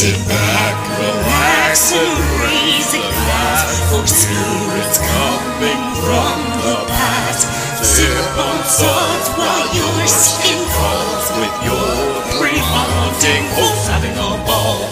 Sit back, relax, and raise a glass for spirits coming from the past. Sip on salt while your skin crawls with your pre-haunting hosts having a ball.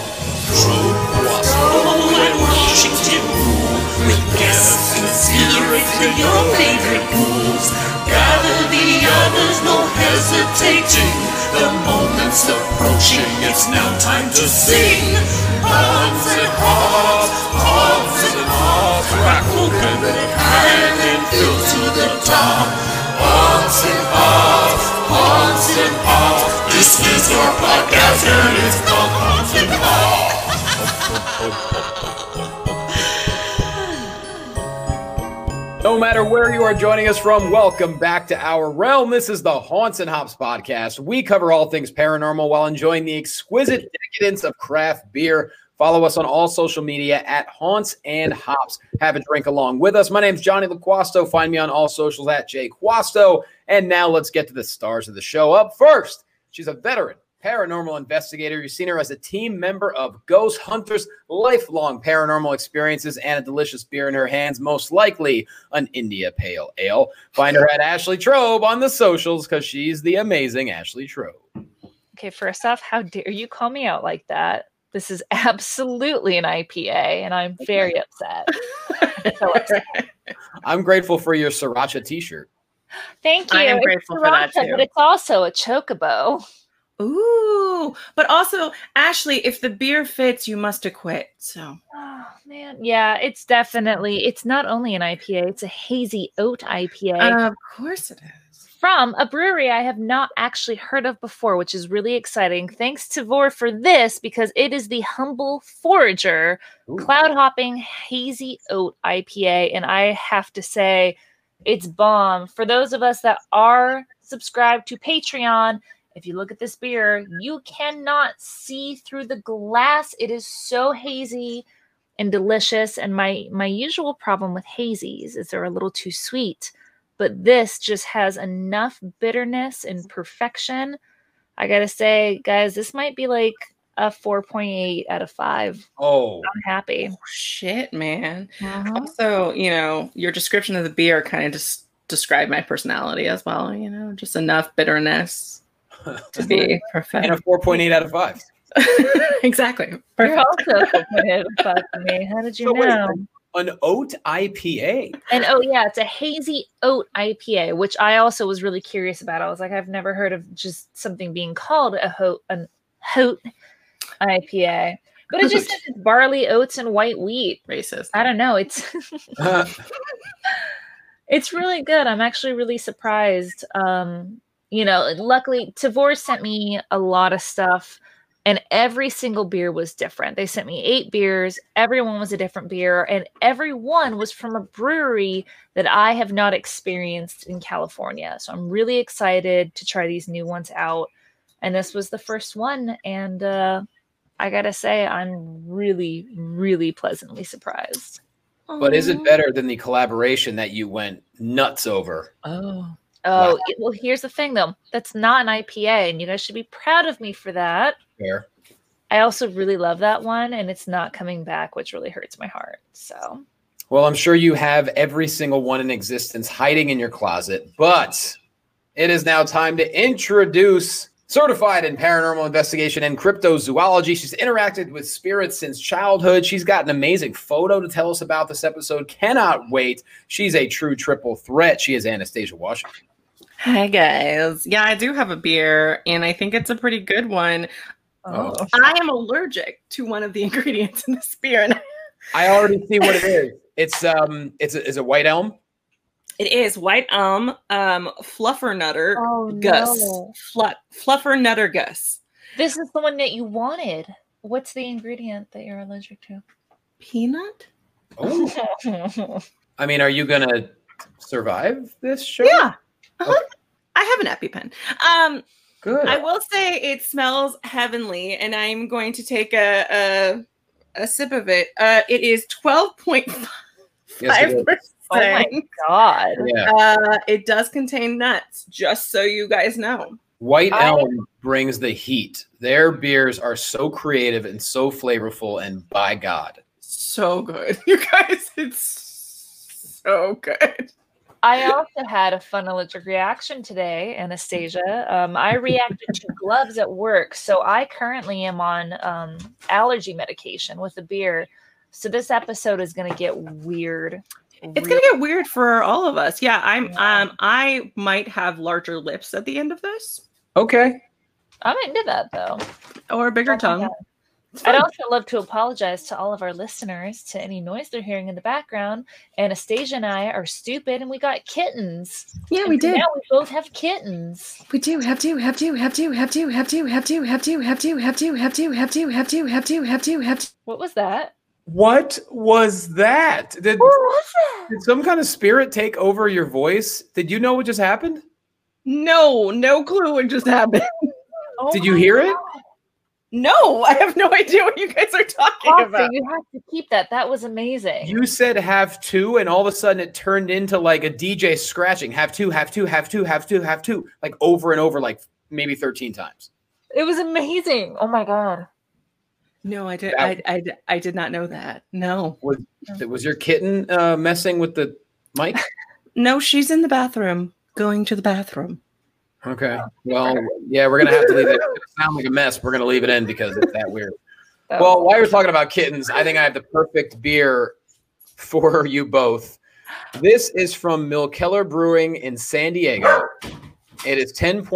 Trope and Washington rule with guests and spirits in your favorite pools. Gather the others, no hesitating. The moment's approaching, it's now time to sing. Hans and Hobbs, Hobbs and Hobbs, crack open the can and fill to the top. Hans and Hobbs, Hans and Hobbs, this is your podcast and it's called Hans and Hobbs. No matter where you are joining us from, welcome back to our realm. This is the Haunts and Hops podcast. We cover all things paranormal while enjoying the exquisite decadence of craft beer. Follow us on all social media at Haunts and Hops. Have a drink along with us. My name's Johnny LaQuasto. Find me on all socials at JQuasto. And now let's get to the stars of the show. Up first, she's a veteran paranormal investigator. You've seen her as a team member of Ghost Hunters, lifelong paranormal experiences, and a delicious beer in her hands, most likely an India Pale Ale. Find her at Ashley Trobe on the socials because she's the amazing Ashley Trobe. Okay, first off, how dare you call me out like that? This is absolutely an IPA, and I'm very upset. So upset. I'm grateful for your Sriracha t-shirt. Thank you. I am grateful for that too. But it's also a chocobo. Ooh, but also, Ashley, if the beer fits, you must acquit. So, oh man, yeah, it's not only an IPA, it's a hazy oat IPA. Of course it is. From a brewery I have not actually heard of before, which is really exciting. Thanks to Vor for this, because it is the Humble Forager Cloud Hopping Hazy Oat IPA, and I have to say, it's bomb. For those of us that are subscribed to Patreon, if you look at this beer, you cannot see through the glass. It is so hazy and delicious. And my usual problem with hazies is they're a little too sweet. But this just has enough bitterness and perfection. I got to say, guys, this might be like a 4.8 out of 5. Oh, I'm happy. Oh, shit, man. Uh-huh. Also, your description of the beer kind of just described my personality as well. Just enough bitterness to be perfect. And a 4.8 out of 5. Exactly. You're also a 4.8 out of 5 for me. How did you know? An oat IPA. And oh yeah, it's a hazy oat IPA, which I also was really curious about. I was like, I've never heard of just something being called an oat IPA. But it just says it's barley, oats, and white wheat. Racist. I don't know. It's it's really good. I'm actually really surprised. Luckily, Tavor sent me a lot of stuff, and every single beer was different. They sent me 8 beers. Everyone was a different beer, and every one was from a brewery that I have not experienced in California. So I'm really excited to try these new ones out. And this was the first one, and I gotta say, I'm really, really pleasantly surprised. But is it better than the collaboration that you went nuts over? Oh, Wow. Well, here's the thing, though. That's not an IPA, and you guys should be proud of me for that. Fair. I also really love that one, and it's not coming back, which really hurts my heart. So, Well, I'm sure you have every single one in existence hiding in your closet, but it is now time to introduce certified in paranormal investigation and cryptozoology. She's interacted with spirits since childhood. She's got an amazing photo to tell us about this episode. Cannot wait. She's a true triple threat. She is Anastasia Washington. Hi, guys. Yeah, I do have a beer, and I think it's a pretty good one. Oh. I am allergic to one of the ingredients in this beer. And I already see what it is. It's a white elm. it is white elm, fluffernutter Gus. No. Fluffernutter Gus. This is the one that you wanted. What's the ingredient that you're allergic to? Peanut? Oh. I mean, are you going to survive this show? Yeah. Okay. I have an EpiPen. Good. I will say it smells heavenly, and I'm going to take a sip of it. It is 12.5%. Yes, it is. Oh my god. Yeah. It does contain nuts, just so you guys know. White Elm brings the heat. Their beers are so creative and so flavorful, and by God, so good. You guys, it's so good. I also had a fun allergic reaction today, Anastasia. I reacted to gloves at work, so I currently am on allergy medication with the beer. So this episode is going to get weird. It's going to get weird for all of us. Yeah, I might have larger lips at the end of this. Okay. I'm into that though. Or a bigger tongue. I'd also love to apologize to all of our listeners to any noise they're hearing in the background. Anastasia and I are stupid and we got kittens. Yeah, we did. Now we both have kittens. We do have to. What was that? What was that? Did some kind of spirit take over your voice? Did you know what just happened? No clue what just happened. Did you hear it? No, I have no idea what you guys are talking about. You have to keep that. That was amazing. You said have to, and all of a sudden it turned into like a DJ scratching. Have to, like over and over, like maybe 13 times. It was amazing. Oh my God. No, I did. I did not know that. No. Was your kitten messing with the mic? No, she's in the bathroom, going to the bathroom. Okay. Well, yeah, we're gonna have to leave it. It's gonna sound like a mess. We're gonna leave it in because it's that weird. Well, while you're talking about kittens, I think I have the perfect beer for you both. This is from Milkeller Brewing in San Diego. It is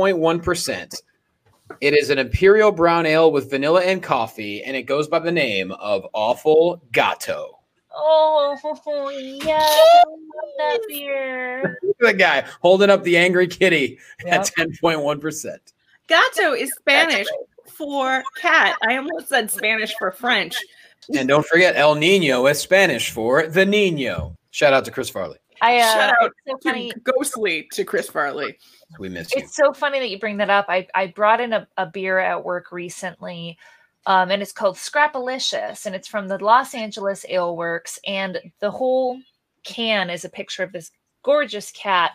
10.1%. It is an imperial brown ale with vanilla and coffee, and it goes by the name of Awful Gato. Oh, yes. I love that beer. Look at that guy holding up the angry kitty at 10.1%. Gato is Spanish for cat. I almost said Spanish for French. And don't forget, El Nino is Spanish for the Nino. Shout out to Chris Farley. Shout out so funny. Ghostly to Chris Farley. We missed you. It's so funny that you bring that up. I brought in a beer at work recently. And it's called Scrapalicious, and it's from the Los Angeles Ale Works. And the whole can is a picture of this gorgeous cat.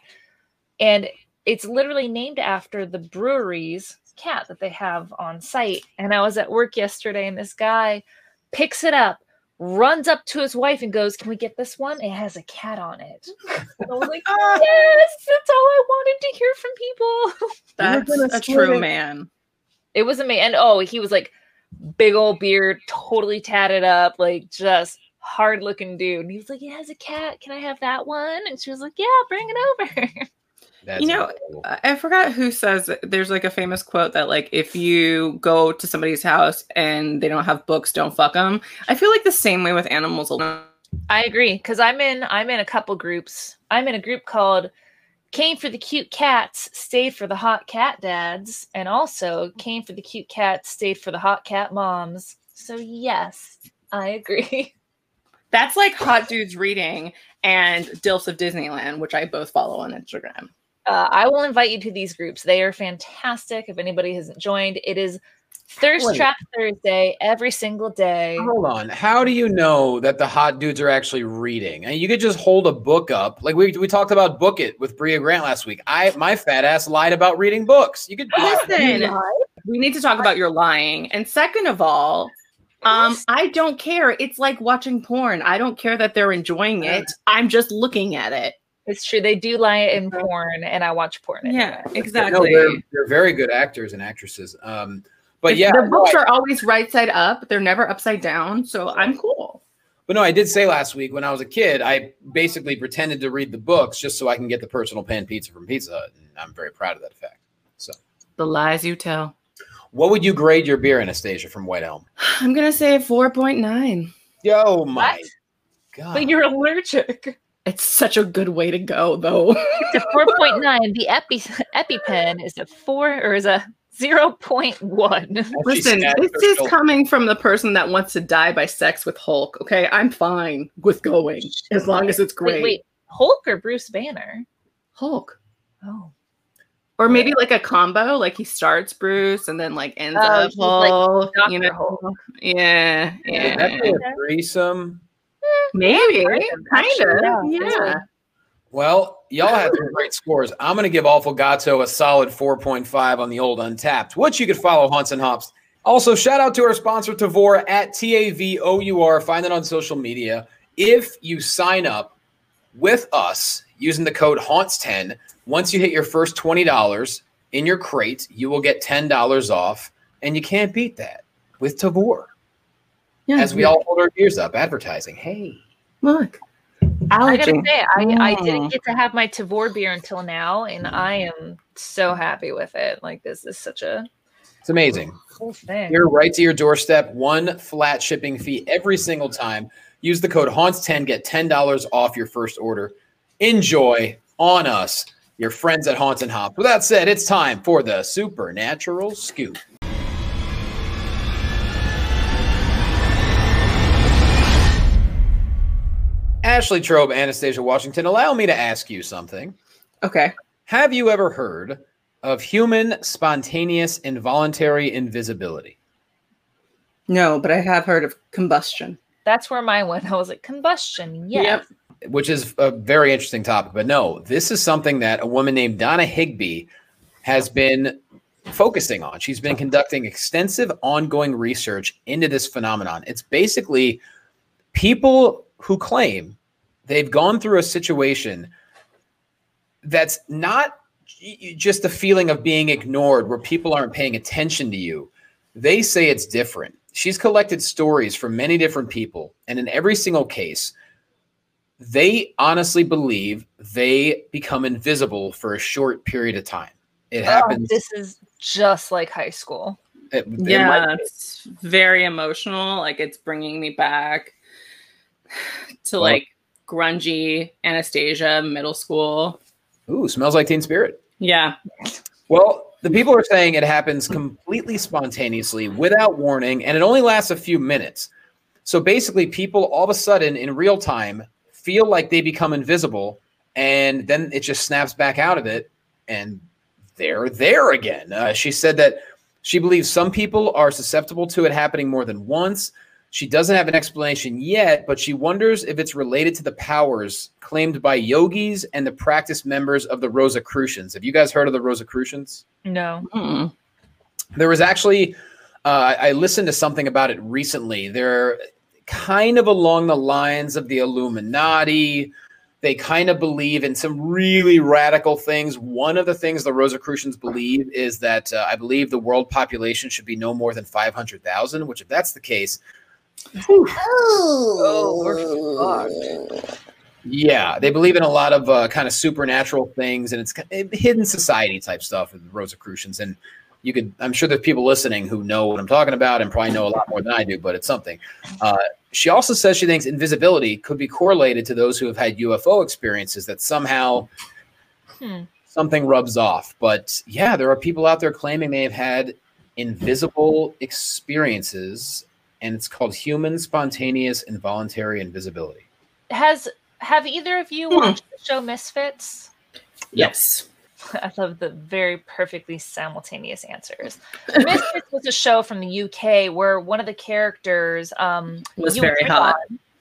And it's literally named after the brewery's cat that they have on site. And I was at work yesterday, and this guy picks it up, runs up to his wife, and goes, "Can we get this one? It has a cat on it." And I was like, yes, that's all I wanted to hear from people. That's a true man. It was amazing. And he was like, big old beard, totally tatted up, like just hard looking dude. And he was like, "It has a cat. Can I have that one?" And she was like, "Yeah, bring it over." That's incredible. I forgot who says it. There's like a famous quote that like, if you go to somebody's house and they don't have books, don't fuck them. I feel like the same way with animals. I agree, because I'm in a couple groups. I'm in a group called Came for the Cute Cats, Stayed for the Hot Cat Dads, and also Came for the Cute Cats, Stayed for the Hot Cat Moms. So yes, I agree. That's like Hot Dudes Reading and Dilfs of Disneyland, which I both follow on Instagram. I will invite you to these groups. They are fantastic. If anybody hasn't joined, it is Thirst Trap Thursday every single day. Hold on. How do you know that the hot dudes are actually reading? And you could just hold a book up. Like we talked about Book It with Bria Grant last week. My fat ass lied about reading books. You could listen. We need to talk about your lying. And second of all, I don't care. It's like watching porn. I don't care that they're enjoying it. I'm just looking at it. It's true. They do lie in porn, and I watch porn. Yeah, exactly. No, they're very good actors and actresses. But yeah, the books are always right side up. They're never upside down. So I'm cool. But no, I did say last week when I was a kid, I basically pretended to read the books just so I can get the personal pan pizza from Pizza Hut. And I'm very proud of that fact. So the lies you tell. What would you grade your beer, Anastasia, from White Elm? I'm going to say 4.9. Oh my God. But you're allergic. It's such a good way to go, though. It's a 4.9. The EpiPen is a 4 or is a 0.1. Listen, this is coming from the person that wants to die by sex with Hulk. Okay, I'm fine with going as long as it's great. Wait, Hulk or Bruce Banner? Hulk. Oh. Or maybe like a combo, like he starts Bruce and then like ends up Hulk. Like you know, Hulk. Yeah. Would that be a threesome? Maybe, kind of. Yeah. Well, y'all had some great scores. I'm going to give Awful Gato a solid 4.5 on the old Untapped, which you could follow Haunts and Hops. Also, shout out to our sponsor, Tavour, at TAVOUR. Find it on social media. If you sign up with us using the code HAUNTS10, once you hit your first $20 in your crate, you will get $10 off, and you can't beat that with Tavour. Yeah, as we all hold our ears up, advertising. Hey, look. I gotta say, I didn't get to have my Tavour beer until now, and I am so happy with it. Like, this is such a... It's amazing. Cool thing. You're right to your doorstep. One flat shipping fee every single time. Use the code HAUNTS10, get $10 off your first order. Enjoy on us, your friends at Haunts and Hops. With that said, it's time for the Supernatural Scoop. Ashley Trobe, Anastasia Washington, allow me to ask you something. Okay. Have you ever heard of human spontaneous involuntary invisibility? No, but I have heard of combustion. That's where mine went. I was like, combustion, yes. Yep. Which is a very interesting topic. But no, this is something that a woman named Donna Higby has been focusing on. She's been conducting extensive ongoing research into this phenomenon. It's basically people who claim they've gone through a situation that's not just a feeling of being ignored where people aren't paying attention to you. They say it's different. She's collected stories from many different people, and in every single case, they honestly believe they become invisible for a short period of time. It happens. This is just like high school. It's very emotional. Like, it's bringing me back to like grungy Anastasia middle school. Ooh, smells like Teen Spirit. Yeah. Well, the people are saying it happens completely spontaneously without warning, and it only lasts a few minutes. So basically, people all of a sudden in real time feel like they become invisible, and then it just snaps back out of it, and they're there again. She said that she believes some people are susceptible to it happening more than once. She doesn't have an explanation yet, but she wonders if it's related to the powers claimed by yogis and the practice members of the Rosicrucians. Have you guys heard of the Rosicrucians? No. Mm-mm. There was actually, I listened to something about it recently. They're kind of along the lines of the Illuminati. They kind of believe in some really radical things. One of the things the Rosicrucians believe is that I believe the world population should be no more than 500,000, which if that's the case, we're fucked. Yeah, they believe in a lot of kind of supernatural things, and it's hidden society type stuff with the Rosicrucians. And you could, I'm sure there's people listening who know what I'm talking about and probably know a lot more than I do, but it's something. She also says she thinks invisibility could be correlated to those who have had UFO experiences, that somehow something rubs off. But yeah, there are people out there claiming they have had invisible experiences, and it's called human spontaneous involuntary invisibility. Have either of you watched the show Misfits? Yes. I love the very perfectly simultaneous answers. Misfits was a show from the UK where one of the characters was very hot.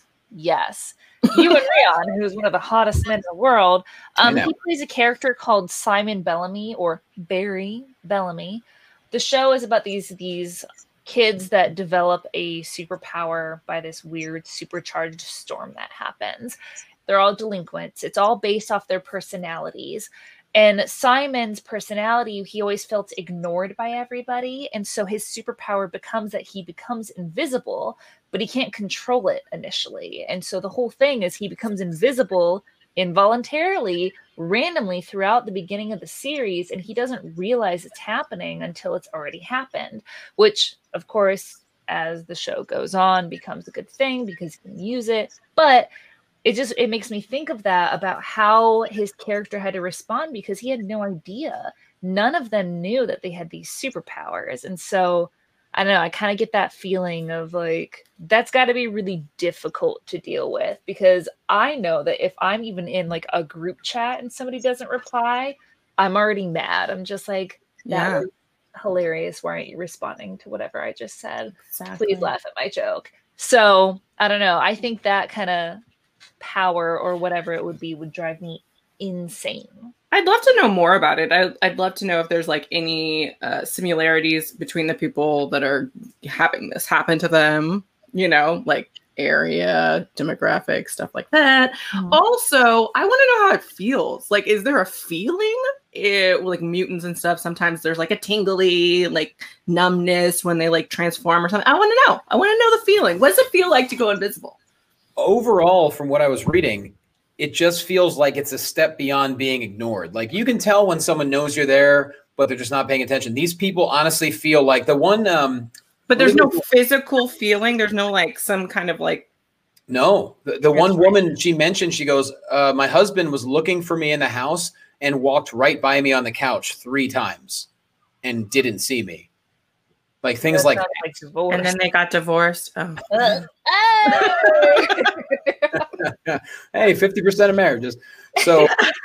Yes. Ewan Ryan, who's one of the hottest men in the world, he plays a character called Simon Bellamy, or Barry Bellamy. The show is about these kids that develop a superpower by this weird supercharged storm that happens. They're all delinquents. It's all based off their personalities. And Simon's personality, he always felt ignored by everybody. And so his superpower becomes that he becomes invisible, but he can't control it initially. And so the whole thing is he becomes invisible involuntarily, randomly throughout the beginning of the series. And he doesn't realize it's happening until it's already happened, which, of course, as the show goes on, becomes a good thing because he can use it. But it makes me think of that, about how his character had to respond, because he had no idea. None of them knew that they had these superpowers. And so, I don't know, I kind of get that feeling of like, that's got to be really difficult to deal with, because I know that if I'm even in like a group chat and somebody doesn't reply, I'm already mad. I'm just like, that was hilarious. Why aren't you responding to whatever I just said? Exactly. Please laugh at my joke. So, I don't know. I think that kind of power or whatever it would be would drive me insane. I'd love to know more about it. I'd love to know if there's like any similarities between the people that are having this happen to them, you know, like area, demographic, stuff like that. Also, I want to know how it feels. Like, is there a feeling? Like mutants and stuff, sometimes there's like a tingly, like numbness when they like transform or something. I want to know. I want to know the feeling. What does it feel like to go invisible? Overall, from what I was reading, it just feels like it's a step beyond being ignored. Like you can tell when someone knows you're there, but they're just not paying attention. These people honestly feel like the one. But there's no physical feeling. There's no like some kind of like. No, the one woman she mentioned, she goes, my husband was looking for me in the house and walked right by me on the couch 3 times and didid't see me. Like things like that. And then they got divorced. Oh. Hey, 50% of marriages. So,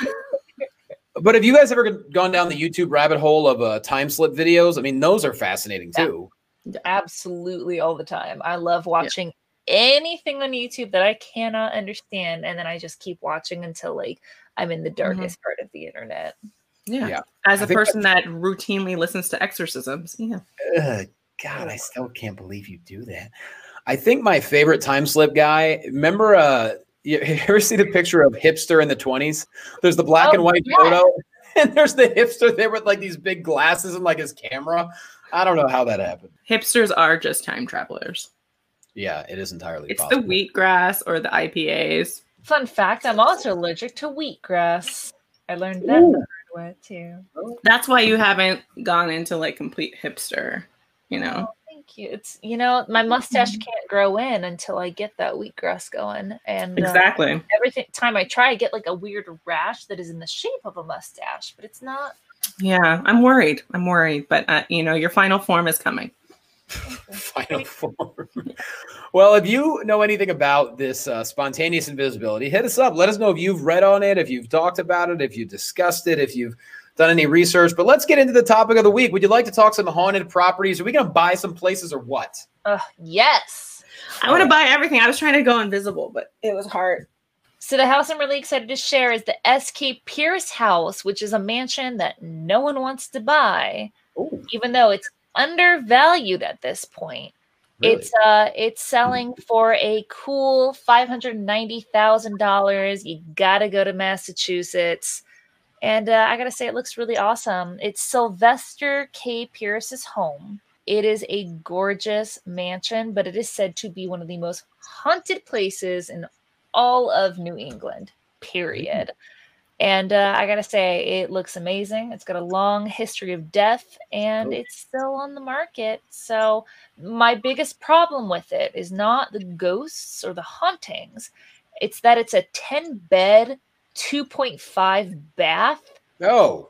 but have you guys ever gone down the YouTube rabbit hole of time slip videos? I mean, those are fascinating too. Absolutely, all the time. I love watching anything on YouTube that I cannot understand, and then I just keep watching until like I'm in the darkest part of the internet. Yeah. As a person that routinely listens to exorcisms. Yeah. God, I still can't believe you do that. I think my favorite time slip guy, remember, you ever see the picture of hipster in the 20s? There's the black and white photo, and there's the hipster there with like these big glasses and like his camera. I don't know how that happened. Hipsters are just time travelers. Yeah, it is entirely It's possible. the wheatgrass or the IPAs. Fun fact, I'm also allergic to wheatgrass. I learned that the hard way too. That's why you haven't gone into like complete hipster, you know. Oh, thank you. It's, you know, my mustache can't grow in until I get that wheatgrass going. And exactly. Every time I try, I get like a weird rash that is in the shape of a mustache, but it's not. Yeah, I'm worried. But you know, your final form is coming. Final form. Well, if you know anything about this spontaneous invisibility, hit us up. Let us know if you've read on it, if you've talked about it, if you discussed it, if you've done any research. But let's get into the topic of the week. Would you like to talk some haunted properties? Are we going to buy some places or what? Yes. I want to buy everything. I was trying to go invisible, but it was hard. So the house I'm really excited to share is the S.K. Pierce house, which is a mansion that no one wants to buy, even though it's undervalued at this point. Really? It's selling for a cool $590,000. You gotta go to Massachusetts, and I gotta say it looks really awesome. It's Sylvester K. Pierce's home. It is a gorgeous mansion, but it is said to be one of the most haunted places in all of New England, period. And I gotta say, it looks amazing. It's got a long history of death, and it's still on the market. So my biggest problem with it is not the ghosts or the hauntings. It's that it's a 10-bed, 2.5 bath. Oh.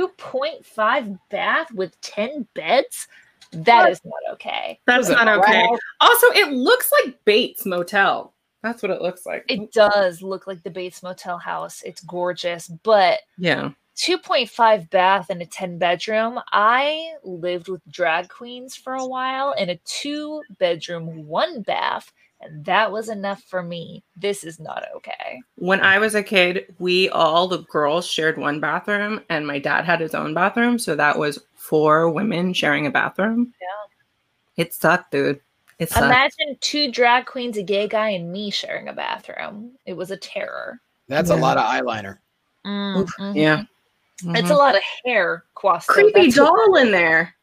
2.5 bath with 10 beds? That is not okay. That's not okay. Also, it looks like Bates Motel. That's what it looks like. It does look like the Bates Motel house. It's gorgeous, but 2.5 bath and a 10 bedroom. I lived with drag queens for a while in a 2-bedroom, 1 bath, and that was enough for me. This is not okay. When I was a kid, the girls shared 1 bathroom, and my dad had his own bathroom, so that was 4 women sharing a bathroom. Yeah. It sucked, dude. Imagine 2 drag queens, a gay guy, and me sharing a bathroom. It was a terror. That's a lot of eyeliner. Mm-hmm. Yeah. Mm-hmm. It's a lot of hair. Creepy doll in there.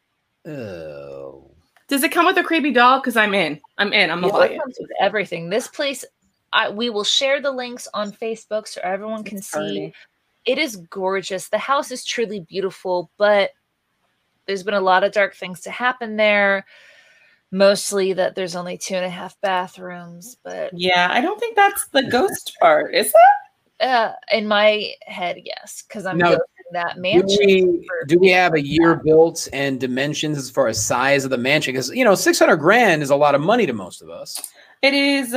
Oh. Does it come with a creepy doll? Because I'm in. I'm a buy it. It comes with everything. This place, we will share the links on Facebook so everyone can see. It is gorgeous. The house is truly beautiful, but there's been a lot of dark things to happen there. Mostly that there's only 2.5 bathrooms, but yeah, I don't think that's the ghost part, is it? In my head, yes, because I'm ghosting that mansion. Do we have a year built and dimensions as far as size of the mansion? Because $600,000 is a lot of money to most of us. It is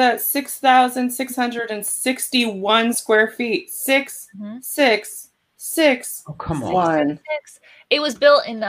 6,661 square feet. 6, 6, 6. Oh, come on. 1. It was built in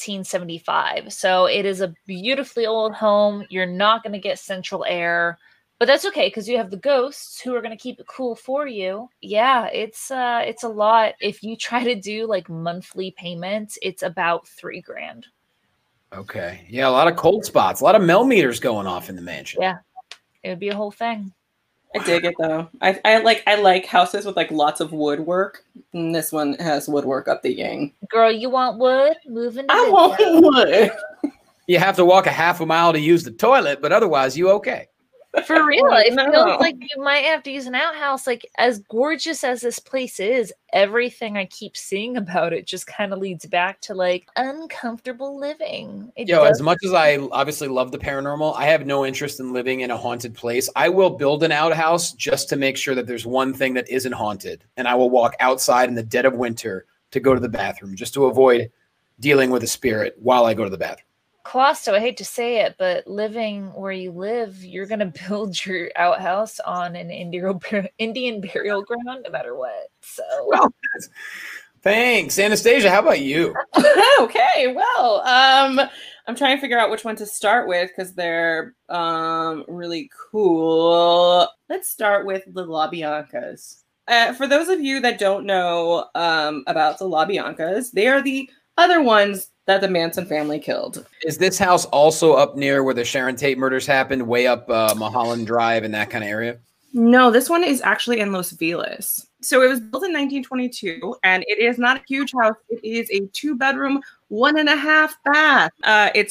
1875, so it is a beautifully old home. You're not going to get central air. But that's okay because you have the ghosts who are going to keep it cool for you. Yeah, it's a lot. If you try to do like monthly payments, it's about $3,000. Okay. Yeah, a lot of cold spots, a lot of millimeters going off in the mansion. Yeah, it would be a whole thing. I dig it though. I like houses with like lots of woodwork. And this one has woodwork up the yang. Girl, you want wood? Move into I want wood. You have to walk a half a mile to use the toilet, but otherwise you okay. For real, it No. feels like you might have to use an outhouse. Like, as gorgeous as this place is, everything I keep seeing about it just kind of leads back to like uncomfortable living. As much as I obviously love the paranormal, I have no interest in living in a haunted place. I will build an outhouse just to make sure that there's one thing that isn't haunted, and I will walk outside in the dead of winter to go to the bathroom just to avoid dealing with a spirit while I go to the bathroom. Closto, I hate to say it, but living where you live, you're going to build your outhouse on an Indian burial ground no matter what. So, Well, thanks. Anastasia, how about you? Okay, well, I'm trying to figure out which one to start with because they're really cool. Let's start with the LaBiancas. For those of you that don't know about the LaBiancas, they are the other ones that the Manson family killed. Is this house also up near where the Sharon Tate murders happened, way up Mulholland Drive and that kind of area? No, this one is actually in Los Feliz. So it was built in 1922, and it is not a huge house. It is a 2-bedroom, 1.5 bath. It's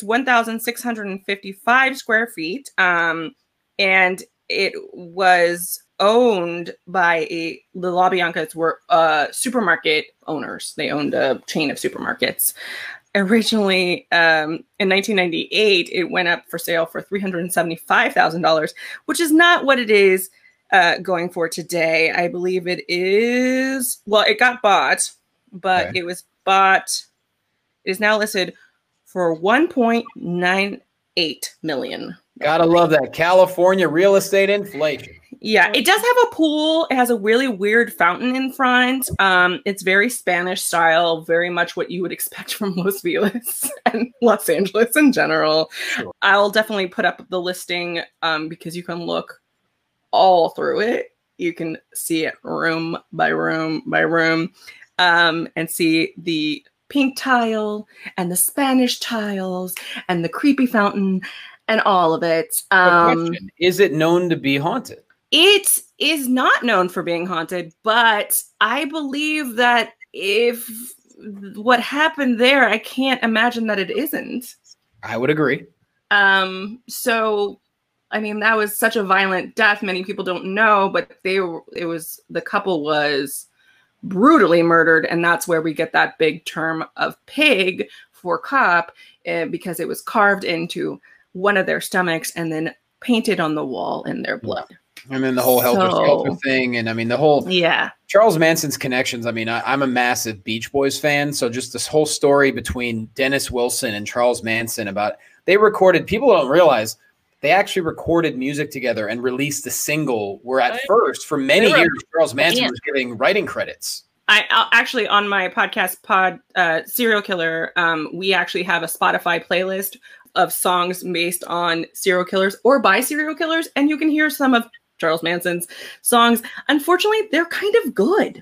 1,655 square feet, and it was owned by the LaBiancas were supermarket owners. They owned a chain of supermarkets. Originally, in 1998, it went up for sale for $375,000, which is not what it is going for today. I believe it is, well, it got bought, but Okay. it was bought, it is now listed for $1.98 million. Gotta love that California real estate inflation. Yeah, it does have a pool. It has a really weird fountain in front. It's very Spanish style, very much what you would expect from Los Feliz and Los Angeles in general. Sure. I'll definitely put up the listing because you can look all through it. You can see it room by room by room and see the pink tile and the Spanish tiles and the creepy fountain and all of it. Question, is it known to be haunted? It is not known for being haunted, but I believe that if what happened there, I can't imagine that it isn't. I would agree. So, I mean, that was such a violent death. Many people don't know, but the couple was brutally murdered. And that's where we get that big term of pig for cop because it was carved into one of their stomachs and then painted on the wall in their blood. And then the whole Helter Skelter thing. And I mean, the whole Charles Manson's connections. I mean, I'm a massive Beach Boys fan. So just this whole story between Dennis Wilson and Charles Manson about they recorded, people don't realize they actually recorded music together and released a single where at first for many years, Charles Manson was getting writing credits. I actually on my podcast Serial Killer, we actually have a Spotify playlist of songs based on serial killers or by serial killers. And you can hear some of Charles Manson's songs. Unfortunately, they're kind of good.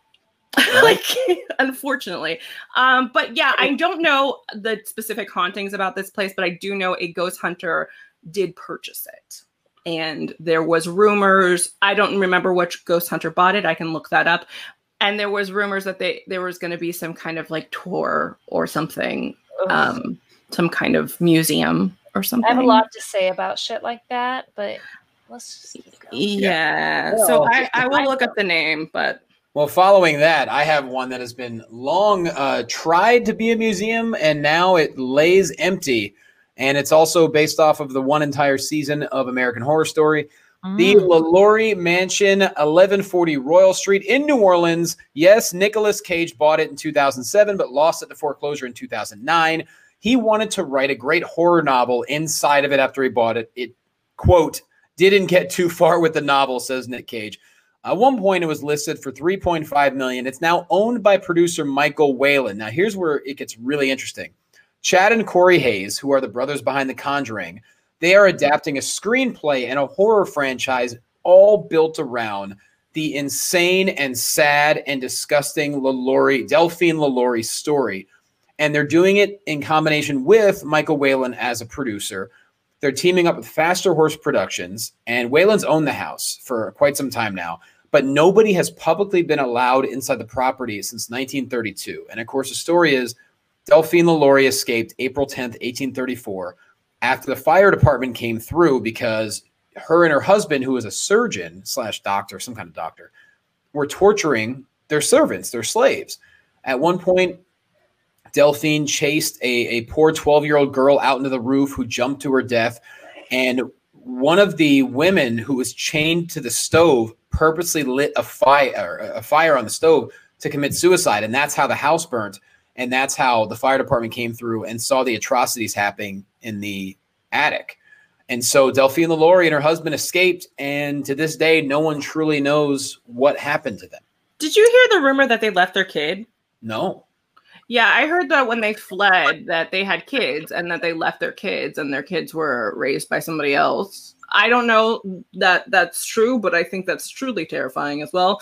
Unfortunately. But yeah, I don't know the specific hauntings about this place, but I do know a ghost hunter did purchase it. And there was rumors. I don't remember which ghost hunter bought it. I can look that up. And there was rumors that there was going to be some kind of like tour or something, some kind of museum or something. I have a lot to say about shit like that, but let's just keep going. Yeah. So I will look up the name, but. Well, following that, I have one that has been long tried to be a museum, and now it lays empty. And it's also based off of the one entire season of American Horror Story. The LaLaurie Mansion, 1140 Royal Street in New Orleans. Yes, Nicolas Cage bought it in 2007, but lost it to foreclosure in 2009. He wanted to write a great horror novel inside of it after he bought it. It, quote, didn't get too far with the novel, says Nick Cage. At one point, it was listed for $3.5 million. It's now owned by producer Michael Whalen. Now, here's where it gets really interesting. Chad and Corey Hayes, who are the brothers behind The Conjuring, They are adapting a screenplay and a horror franchise all built around the insane and sad and disgusting Delphine LaLaurie story. And they're doing it in combination with Michael Whalen as a producer. They're teaming up with Faster Horse Productions, and Whalen's owned the house for quite some time now, but nobody has publicly been allowed inside the property since 1932. And of course, the story is Delphine LaLaurie escaped April 10th, 1834, after the fire department came through because her and her husband, who was a surgeon / doctor, some kind of doctor, were torturing their servants, their slaves. At one point, Delphine chased a poor 12-year-old girl out into the roof who jumped to her death. And one of the women who was chained to the stove purposely lit a fire on the stove to commit suicide. And that's how the house burnt. And that's how the fire department came through and saw the atrocities happening in the attic. And so Delphine LaLaurie and her husband escaped. And to this day, no one truly knows what happened to them. Did you hear the rumor that they left their kid? No. Yeah, I heard that when they fled that they had kids and that they left their kids and their kids were raised by somebody else. I don't know that that's true, but I think that's truly terrifying as well.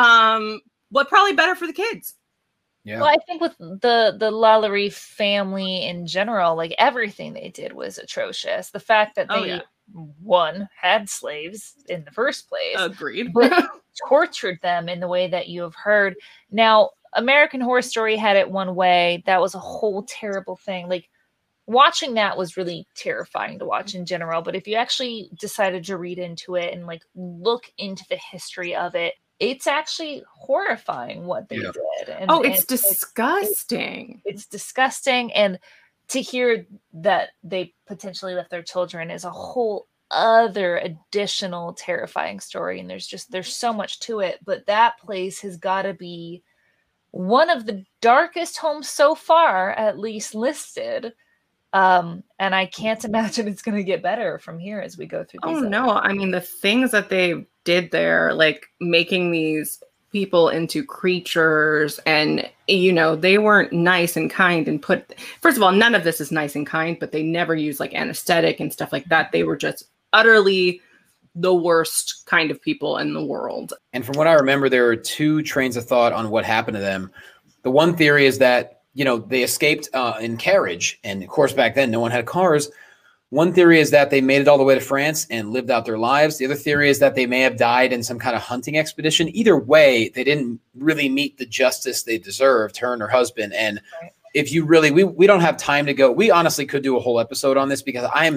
But probably better for the kids. Yeah. Well, I think with the LaLaurie family in general, like everything they did was atrocious. The fact that they one had slaves in the first place, agreed, but tortured them in the way that you have heard. Now, American Horror Story had it one way. That was a whole terrible thing. Like watching that was really terrifying to watch in general. But if you actually decided to read into it and like look into the history of it, it's actually horrifying what they did. And, it's disgusting. It's disgusting. And to hear that they potentially left their children is a whole other additional terrifying story. And there's so much to it. But that place has got to be one of the darkest homes so far, at least listed. And I can't imagine it's going to get better from here as we go through these. Oh, no. I mean, the things that they did there, like making these people into creatures and, you know, they weren't nice and kind and first of all, none of this is nice and kind, but they never used like anesthetic and stuff like that. They were just utterly the worst kind of people in the world. And from what I remember, there are two trains of thought on what happened to them. The one theory is that, you know, they escaped in carriage. And of course, back then, no one had cars. One theory is that they made it all the way to France and lived out their lives. The other theory is that they may have died in some kind of hunting expedition. Either way, they didn't really meet the justice they deserved, her and her husband. And if you really, we don't have time to go. We honestly could do a whole episode on this because I am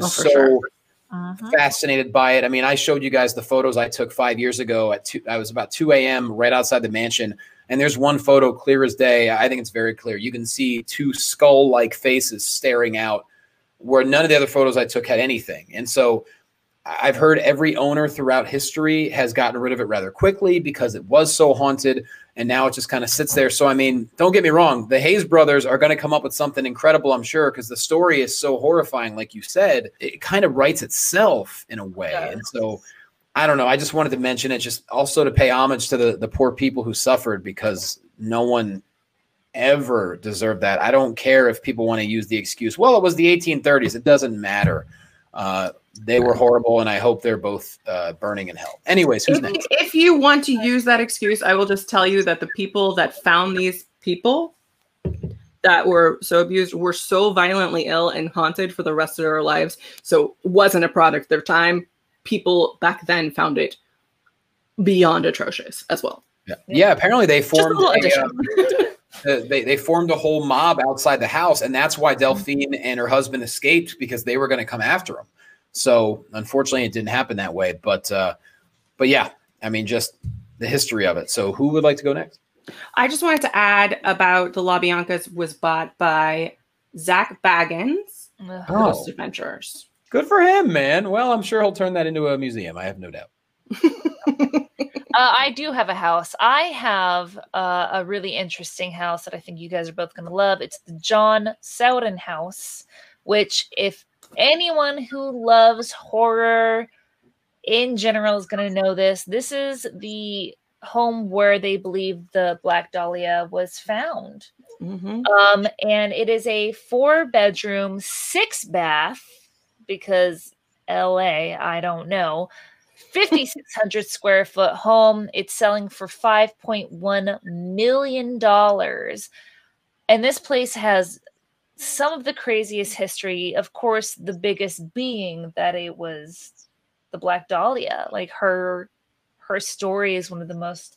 fascinated by it. I mean, I showed you guys the photos I took 5 years ago I was about 2 a.m. right outside the mansion. And there's one photo clear as day. I think it's very clear. You can see two skull-like faces staring out where none of the other photos I took had anything. And so I've heard every owner throughout history has gotten rid of it rather quickly because it was so haunted. And now it just kind of sits there. So, I mean, don't get me wrong. The Hayes brothers are going to come up with something incredible, I'm sure, because the story is so horrifying. Like you said, it kind of writes itself in a way. Yeah. And so I don't know. I just wanted to mention it just also to pay homage to the poor people who suffered because no one ever deserved that. I don't care if people want to use the excuse, well, it was the 1830s. It doesn't matter. They were horrible, and I hope they're both burning in hell. Anyways, who's next? If you want to use that excuse, I will just tell you that the people that found these people that were so abused were so violently ill and haunted for the rest of their lives. So it wasn't a product of their time. People back then found it beyond atrocious as well. Yeah, apparently they formed they formed a whole mob outside the house, and that's why Delphine and her husband escaped because they were going to come after them. So unfortunately, it didn't happen that way. But yeah, I mean, just the history of it. So who would like to go next? I just wanted to add about the LaBiancas was bought by Zach Baggins, Ghost Adventures. Good for him, man. Well, I'm sure he'll turn that into a museum. I have no doubt. I do have a house. I have a really interesting house that I think you guys are both going to love. It's the John Sowden house, which if anyone who loves horror in general is going to know this. This is the home where they believe the Black Dahlia was found. And it is a 4-bedroom, 6-bath, because LA. I don't know. 5,600 square foot home. It's selling for $5.1 million. And this place has some of the craziest history. Of course, the biggest being that it was the Black Dahlia. Like her story is one of the most,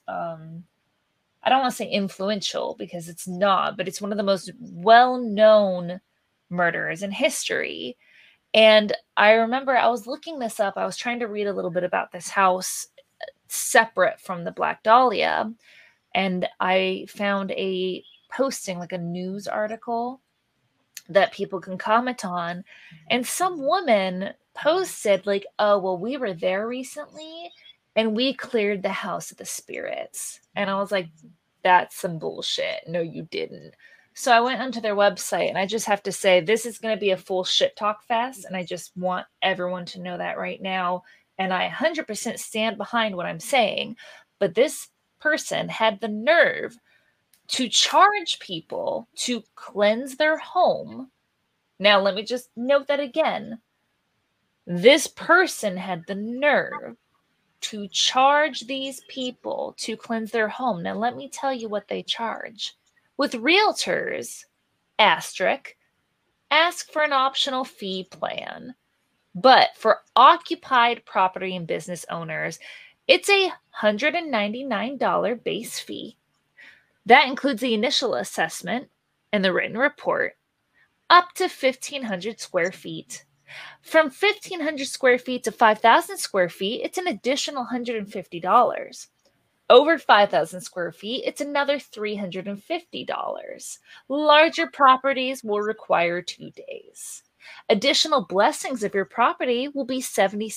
I don't want to say influential because it's not, but it's one of the most well-known murders in history. And I remember I was looking this up. I was trying to read a little bit about this house separate from the Black Dahlia. And I found a posting, like a news article that people can comment on. And some woman posted like, oh, well, we were there recently and we cleared the house of the spirits. And I was like, that's some bullshit. No, you didn't. So I went onto their website, and I just have to say, this is going to be a full shit talk fest. And I just want everyone to know that right now. And I 100% stand behind what I'm saying. But this person had the nerve to charge people to cleanse their home. Now, let me just note that again. This person had the nerve to charge these people to cleanse their home. Now, let me tell you what they charge. With realtors, asterisk, ask for an optional fee plan. But for occupied property and business owners, it's a $199 base fee. That includes the initial assessment and the written report, up to 1,500 square feet. From 1,500 square feet to 5,000 square feet, it's an additional $150. Over 5,000 square feet, it's another $350. Larger properties will require 2 days. Additional blessings of your property will be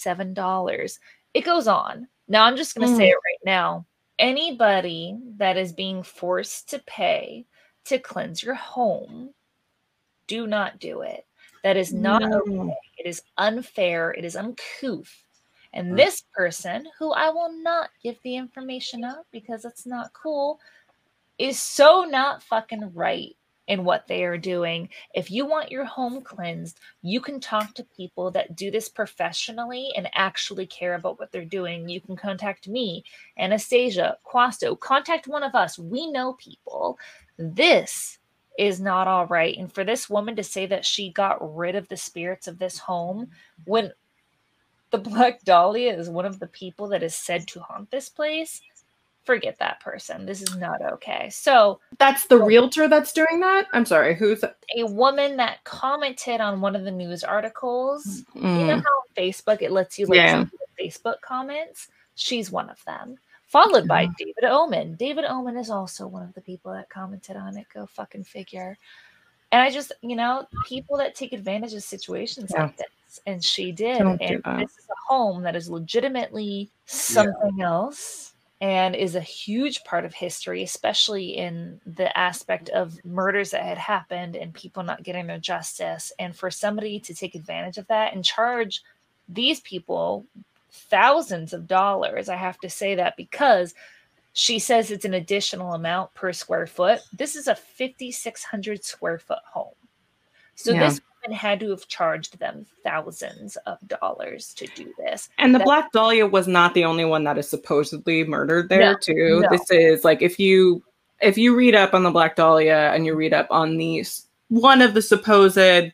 $77. It goes on. Now, I'm just going to say it right now. Anybody that is being forced to pay to cleanse your home, do not do it. That is not okay. It is unfair. It is uncouth. And this person, who I will not give the information of because it's not cool, is so not fucking right in what they are doing. If you want your home cleansed, you can talk to people that do this professionally and actually care about what they're doing. You can contact me, Anastasia, Quasto. Contact one of us. We know people. This is not all right. And for this woman to say that she got rid of the spirits of this home when the Black Dahlia is one of the people that is said to haunt this place, forget that person. This is not okay. So that's the realtor that's doing that? I'm sorry, who's a woman that commented on one of the news articles. You know how on Facebook it lets you see the Facebook comments? She's one of them. Followed by David Oman. David Oman is also one of the people that commented on it. Go fucking figure. And I just, people that take advantage of situations like this. And she did. This is a home that is legitimately something else and is a huge part of history, especially in the aspect of murders that had happened and people not getting their justice. And for somebody to take advantage of that and charge these people thousands of dollars, I have to say that because she says it's an additional amount per square foot. This is a 5,600 square foot home. So this woman had to have charged them thousands of dollars to do this. And the Black Dahlia was not the only one that is supposedly murdered there too. No. This is like, if you read up on the Black Dahlia and you read up on one of the supposed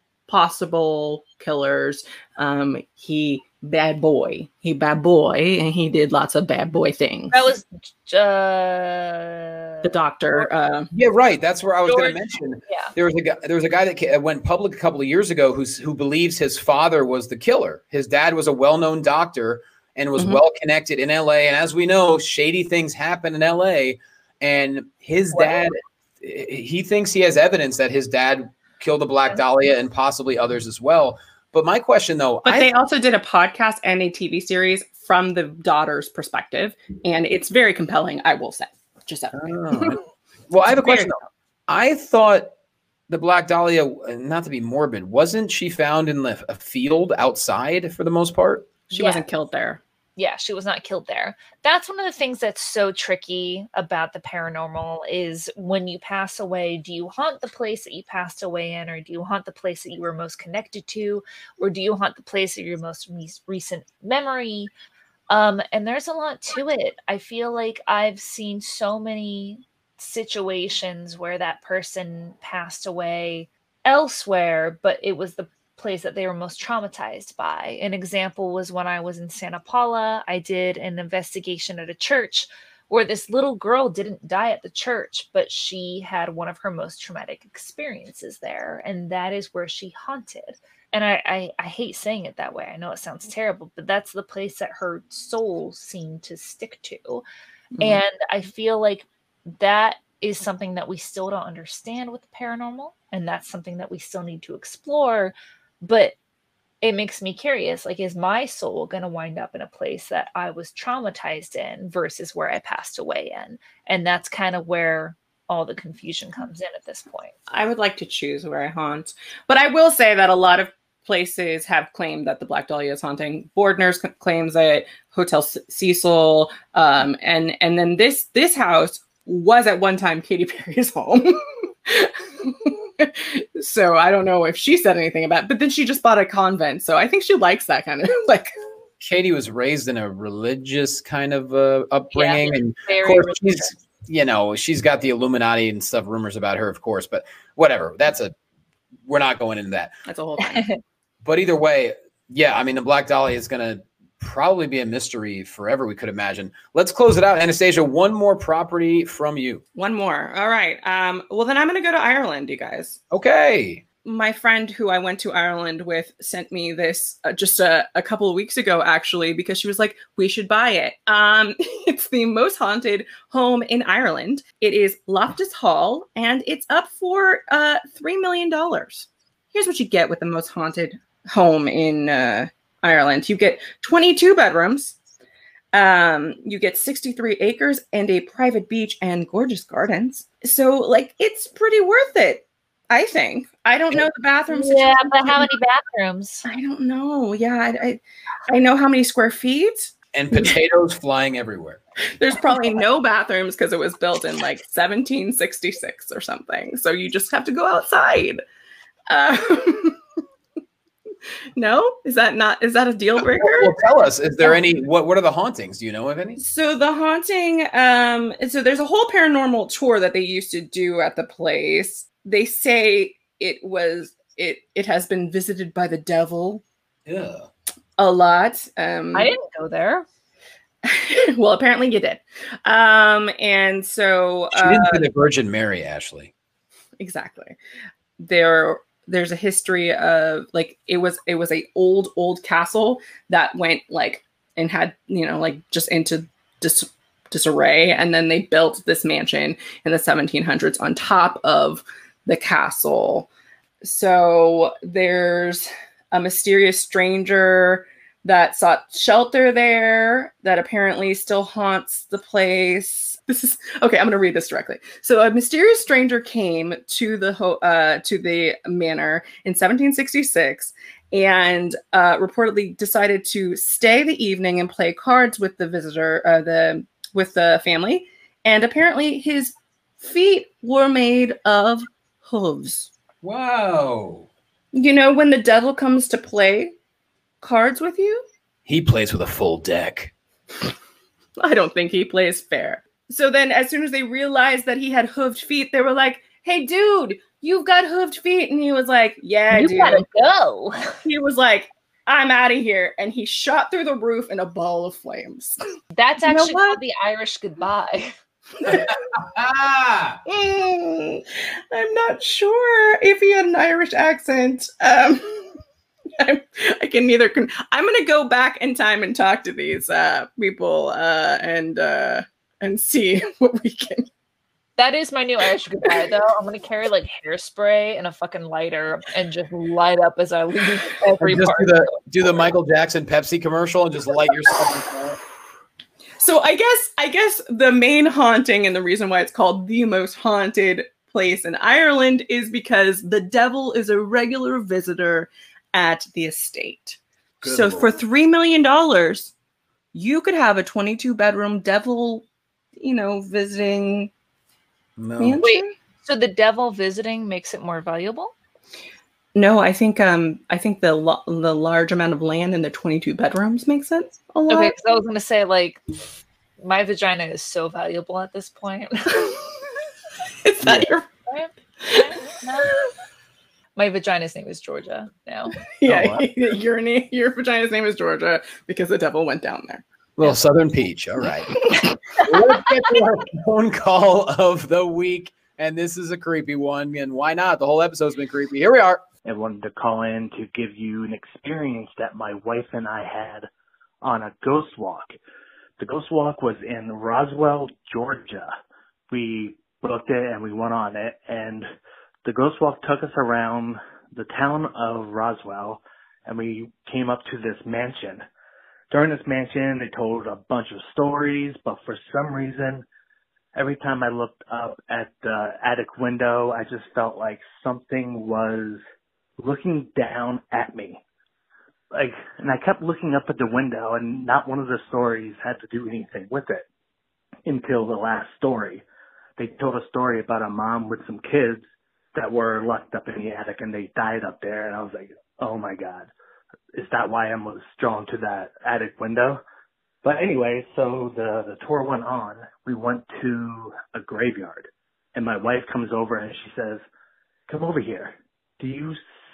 possible killers, he bad boy, and he did lots of bad boy things. That was the doctor. Yeah, right. That's where I was going to mention. Yeah. There was a guy that went public a couple of years ago who believes his father was the killer. His dad was a well-known doctor and was well connected in LA. And as we know, shady things happen in LA. And his dad, he thinks he has evidence that his dad killed the Black Dahlia and possibly others as well. But my question, though, they also did a podcast and a TV series from the daughter's perspective, and it's very compelling, I will say. Just well, I have a question, though. I thought the Black Dahlia, not to be morbid, wasn't she found in a field outside for the most part? She wasn't killed there. Yeah, she was not killed there. That's one of the things that's so tricky about the paranormal is when you pass away, do you haunt the place that you passed away in, or do you haunt the place that you were most connected to, or do you haunt the place of your most recent memory? And there's a lot to it. I feel like I've seen so many situations where that person passed away elsewhere, but it was the place that they were most traumatized by. An example was when I was in Santa Paula, I did an investigation at a church where this little girl didn't die at the church, but she had one of her most traumatic experiences there. And that is where she haunted. And I hate saying it that way. I know it sounds terrible, but that's the place that her soul seemed to stick to. Mm-hmm. And I feel like that is something that we still don't understand with the paranormal. And that's something that we still need to explore. But it makes me curious, like, is my soul going to wind up in a place that I was traumatized in versus where I passed away in? And that's kind of where all the confusion comes in at this point. I would like to choose where I haunt. But I will say that a lot of places have claimed that the Black Dahlia is haunting. Bordner's claims it, Hotel Cecil, and then this house was at one time Katy Perry's home. So I don't know if she said anything about it, but then she just bought a convent. So I think she likes that kind of like. Katie was raised in a religious kind of upbringing. And of course she's got the Illuminati and stuff, rumors about her, of course, but whatever. We're not going into that. That's a whole thing. But either way, yeah, I mean, the Black Dahlia is going to probably be a mystery forever, we could imagine. Let's close it out. Anastasia, one more property from you. One more. All right. Well, then I'm going to go to Ireland, you guys. Okay. My friend who I went to Ireland with sent me this just a couple of weeks ago, actually, because she was like, we should buy it. It's the most haunted home in Ireland. It is Loftus Hall, and it's up for $3 million. Here's what you get with the most haunted home in Ireland. You get 22 bedrooms. You get 63 acres and a private beach and gorgeous gardens. So, like, it's pretty worth it, I think. I don't know the bathrooms. Yeah, but how many bathrooms? I don't know. Yeah, I know how many square feet. And potatoes flying everywhere. There's probably no bathrooms because it was built in like 1766 or something. So you just have to go outside. No? Is that a deal breaker? Well, tell us, is there any, what are the hauntings? Do you know of any? So the haunting, so there's a whole paranormal tour that they used to do at the place. They say it has been visited by the devil. Yeah. A lot. I didn't go there. Well, apparently you did. And so she didn't say the Virgin Mary, Ashley. Exactly. There's a history of like it was a old castle that went like and had like just into disarray, and then they built this mansion in the 1700s on top of the castle. So there's a mysterious stranger that sought shelter there that apparently still haunts the place. This is okay. I'm going to read this directly. So a mysterious stranger came to the manor in 1766 and reportedly decided to stay the evening and play cards with the visitor, with the family. And apparently his feet were made of hooves. Wow. You know, when the devil comes to play cards with you, he plays with a full deck. I don't think he plays fair. So then as soon as they realized that he had hooved feet, they were like, hey, dude, you've got hooved feet. And he was like, yeah, you dude. gotta go. He was like, I'm out of here. And he shot through the roof in a ball of flames. That's actually called the Irish goodbye. I'm not sure if he had an Irish accent. I can neither. I'm going to go back in time and talk to these people and see what we can. That is my new Irish goodbye, though. I'm going to carry like hairspray and a fucking lighter and just light up as I leave every part. Do the Michael Jackson Pepsi commercial and just light yourself. So I guess the main haunting and the reason why it's called the most haunted place in Ireland is because the devil is a regular visitor at the estate. Good so Lord. For $3 million, you could have a 22-bedroom devil, visiting mansion. Wait, so the devil visiting makes it more valuable? No, I think the large amount of land in the 22 bedrooms makes it a lot. Okay, because I was gonna say, like, my vagina is so valuable at this point. Is that your? No. My vagina's name is Georgia now. Yeah, your vagina's name is Georgia because the devil went down there. Little Southern Peach. All right. Let's get to our phone call of the week. And this is a creepy one. And why not? The whole episode's been creepy. Here we are. I wanted to call in to give you an experience that my wife and I had on a ghost walk. The ghost walk was in Roswell, Georgia. We booked it and we went on it. And the ghost walk took us around the town of Roswell. And we came up to this mansion. During this mansion, they told a bunch of stories, but for some reason, every time I looked up at the attic window, I just felt like something was looking down at me. And I kept looking up at the window, and not one of the stories had to do anything with it until the last story. They told a story about a mom with some kids that were locked up in the attic, and they died up there, and I was like, oh my God. Is that why I was drawn to that attic window? But anyway, so the tour went on. We went to a graveyard, and my wife comes over and she says, come over here. Do you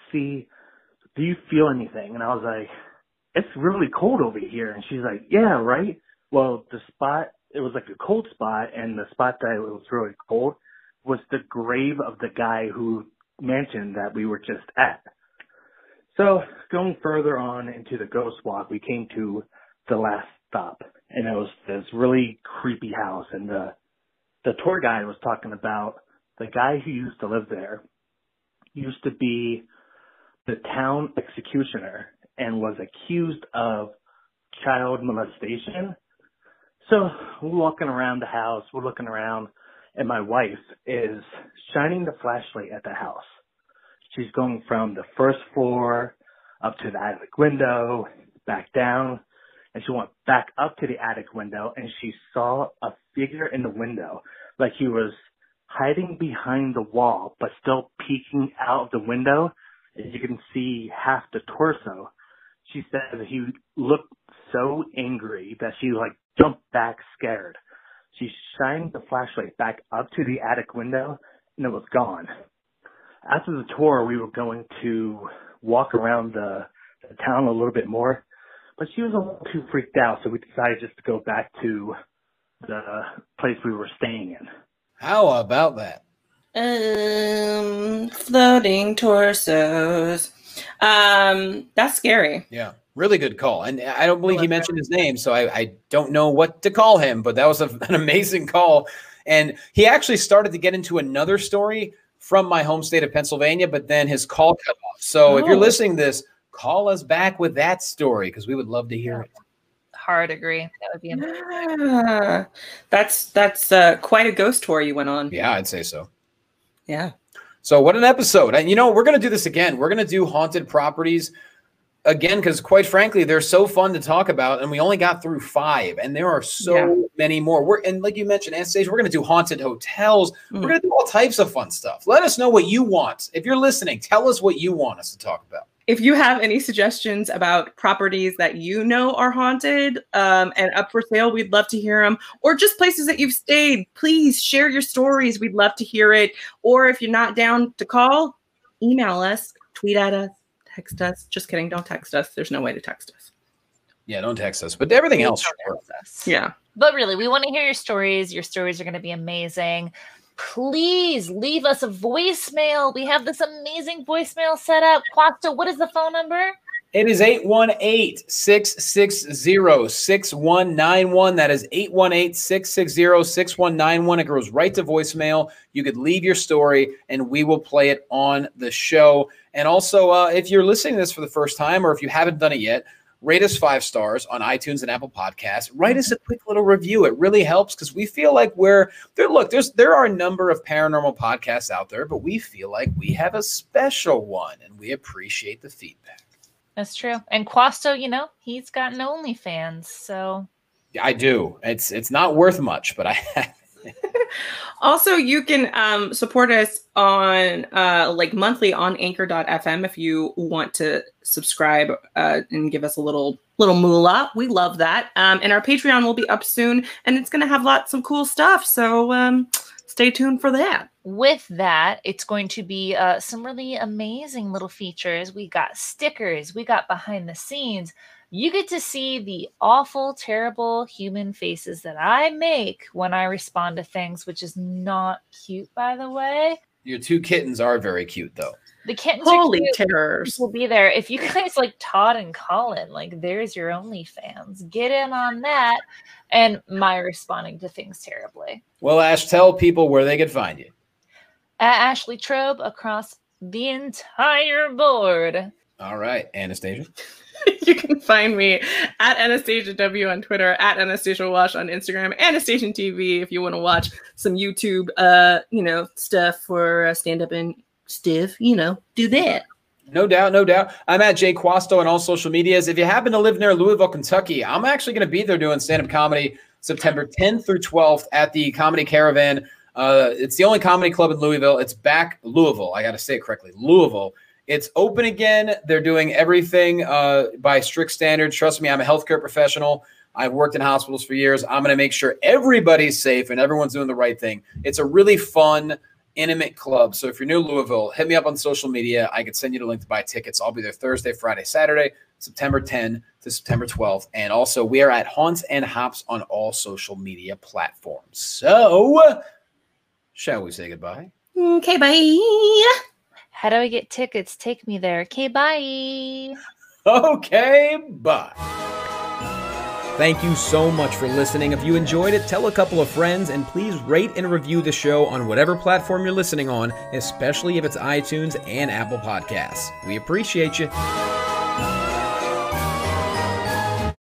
feel anything? And I was like, it's really cold over here. And she's like, yeah, right? Well, the spot, it was like a cold spot, and the spot that was really cold was the grave of the guy who mentioned that we were just at. So going further on into the ghost walk, we came to the last stop, and it was this really creepy house. And the tour guide was talking about the guy who used to live there used to be the town executioner and was accused of child molestation. So we're walking around the house, we're looking around, and my wife is shining the flashlight at the house. She's going from the first floor up to the attic window, back down, and she went back up to the attic window, and she saw a figure in the window, like he was hiding behind the wall, but still peeking out of the window, and you can see half the torso. She said that he looked so angry that she jumped back scared. She shined the flashlight back up to the attic window, and it was gone. After the tour, we were going to walk around the town a little bit more, but she was a little too freaked out, so we decided just to go back to the place we were staying in. How about that? Floating torsos. That's scary. Yeah, really good call. And I don't believe he mentioned his name, so I don't know what to call him, but that was an amazing call. And he actually started to get into another story from my home state of Pennsylvania, but then his call cut off. So if you're listening to this, call us back with that story because we would love to hear it. Hard agree. That would be amazing. Yeah. That's quite a ghost tour you went on. Yeah, I'd say so. Yeah. So what an episode. And we're going to do this again. We're going to do haunted properties again because quite frankly, they're so fun to talk about, and we only got through 5, and there are so many more. And like you mentioned, Anastasia, we're going to do haunted hotels. We're going to do all types of fun stuff. Let us know what you want. If you're listening, tell us what you want us to talk about. If you have any suggestions about properties that you know are haunted and up for sale, we'd love to hear them. Or just places that you've stayed, please share your stories. We'd love to hear it. Or if you're not down to call, email us, tweet at us, text us. Just kidding. Don't text us. There's no way to text us. Yeah, don't text us. But everything else. Yeah. But really, we want to hear your stories. Your stories are going to be amazing. Please leave us a voicemail. We have this amazing voicemail set up. Quasto, what is the phone number? It is 818-660-6191. That is 818-660-6191. It goes right to voicemail. You could leave your story, and we will play it on the show. And also, if you're listening to this for the first time or if you haven't done it yet, rate us 5 stars on iTunes and Apple Podcasts. Write us a quick little review. It really helps because we feel like there are a number of paranormal podcasts out there, but we feel like we have a special one, and we appreciate the feedback. That's true. And Quasto, he's got an OnlyFans, so I do. It's not worth much, but I Also, you can support us on like monthly on anchor.fm if you want to subscribe and give us a little moolah. We love that. And our Patreon will be up soon, and it's going to have lots of cool stuff. So stay tuned for that. With that, it's going to be some really amazing little features. We got stickers. We got behind the scenes. You get to see the awful, terrible human faces that I make when I respond to things, which is not cute, by the way. Your two kittens are very cute, though. The kittens Holy are cute. terrors. Will be there. If you guys like Todd and Colin, like there's your OnlyFans. Get in on that. And my responding to things terribly. Well, Ash, tell people where they can find you. At Ashley Trobe across the entire board. All right, Anastasia. You can find me at Anastasia W on Twitter, at Anastasia Wash on Instagram, Anastasia TV if you want to watch some YouTube, stuff for stand-up and stuff, do that. No doubt, no doubt. I'm at Jay Quasto on all social medias. If you happen to live near Louisville, Kentucky, I'm actually going to be there doing stand-up comedy September 10th through 12th at the Comedy Caravan. It's the only comedy club in Louisville. It's back Louisville. I got to say it correctly. Louisville. It's open again. They're doing everything by strict standards. Trust me, I'm a healthcare professional. I've worked in hospitals for years. I'm going to make sure everybody's safe and everyone's doing the right thing. It's a really fun, intimate club. So if you're near Louisville, hit me up on social media. I could send you the link to buy tickets. I'll be there Thursday, Friday, Saturday, September 10 to September 12th. And also, we are at Haunts and Hops on all social media platforms. So, shall we say goodbye? Okay, bye. How do I get tickets? Take me there. Okay, bye. Okay, bye. Thank you so much for listening. If you enjoyed it, tell a couple of friends, and please rate and review the show on whatever platform you're listening on, especially if it's iTunes and Apple Podcasts. We appreciate you.